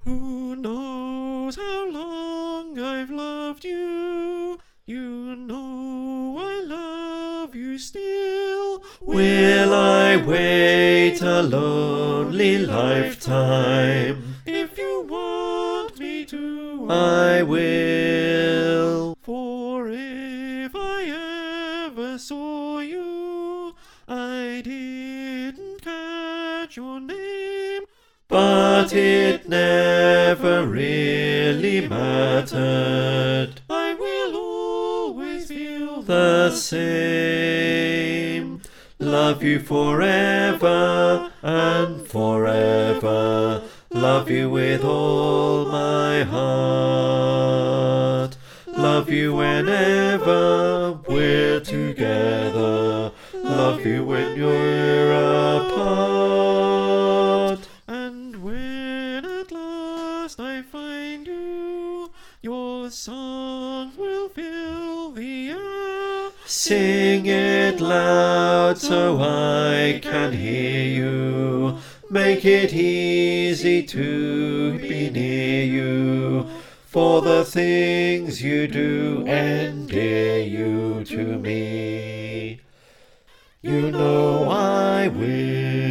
Who knows how long I've loved you? You know I love you still. Will I wait a lonely lifetime? If you want me to, I will. For if I ever saw you, I didn't catch your name. But it never really mattered. I will always feel The same. Love you forever and forever. Love you with all my heart. Love you whenever we're together. Love you when you're apart. And when at last I find you, your song will fill the air. Sing it loud so I can hear you. Make it easy to be near you. For the things you do endear you to me. You know I will.